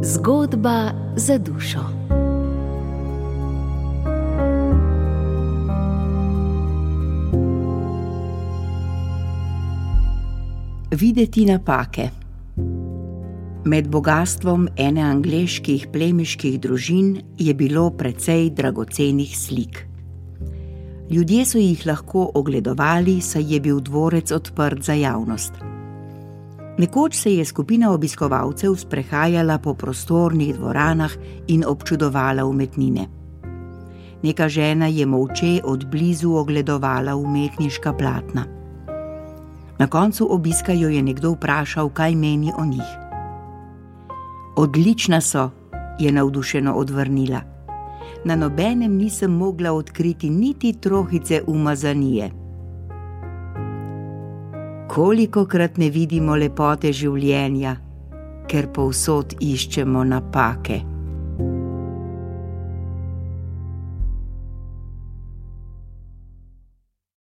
Zgodba za dušo. Videti napake. Med bogastvom ene angleških plemiških družin je bilo precej dragocenih slik. Ljudje so jih lahko ogledovali, saj je bil dvorec odprt za javnost. Nekoč se je skupina obiskovalcev sprehajala po prostornih dvoranah in občudovala umetnine. Neka žena je molče od blizu ogledovala umetniška platna. Na koncu obiska jo je nekdo vprašal, kaj meni o njih. Odlična so, je navdušeno odvrnila. Na nobenem nisem mogla odkriti niti trohice umazanije. Kolikokrat ne vidimo lepote življenja, ker povsod iščemo napake.